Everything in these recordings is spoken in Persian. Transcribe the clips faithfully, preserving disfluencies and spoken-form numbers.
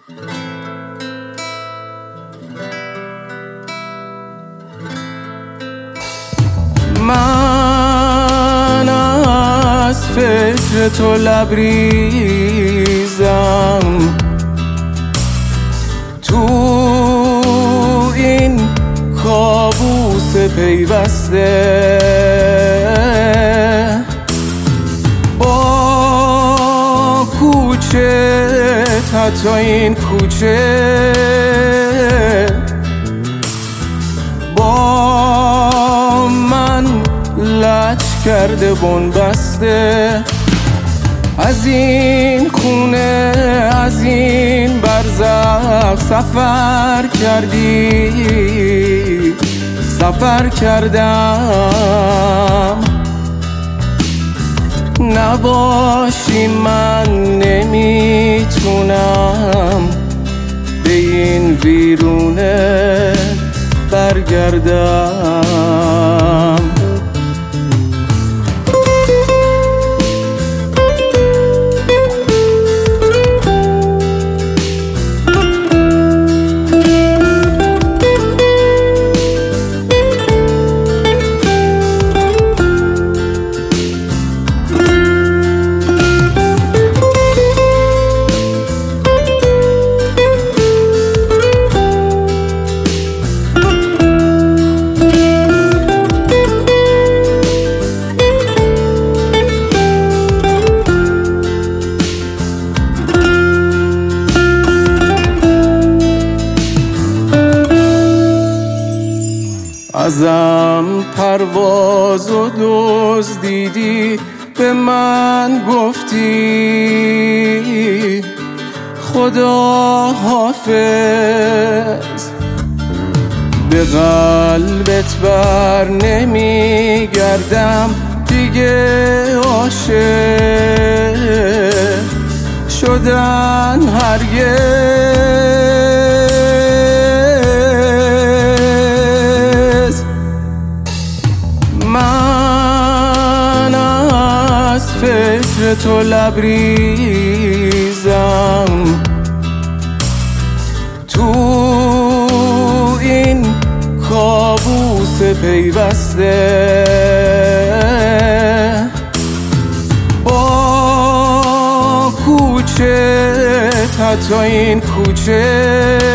من از فکر تو لبریزم، تو این کابوس پیوسته، با کوچه حتی این کوچه، با من لج کرده بنبسته. از این خونه از این برزخ سفر کردی، سفر کردم. نباشی من نمیتونم به این ویرونه برگردم. ازم پرواز و دزدیدی، به من گفتی خدا حافظ. به قلبت بر نمیگردم دیگه، عاشق شدن هرگز. من از فکر تو لبریزم، تو این کابوس پیوسته، با کوچه حتی این کوچه،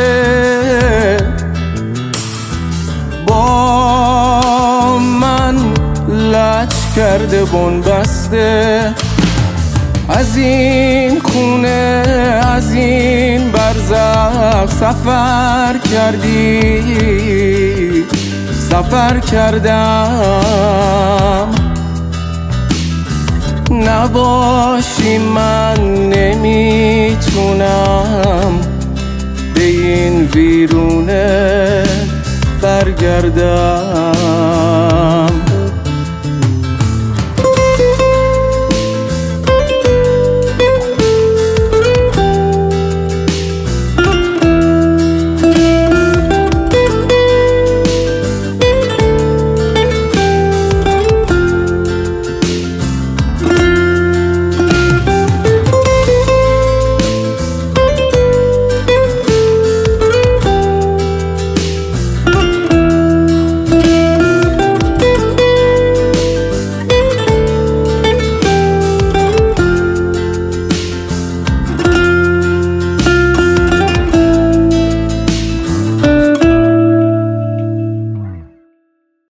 با من لج کرده بنبسته. از این خونه از این برزخ سفر کردی، سفر کردم. نباشی من نمیتونم به این ویرونه برگردم.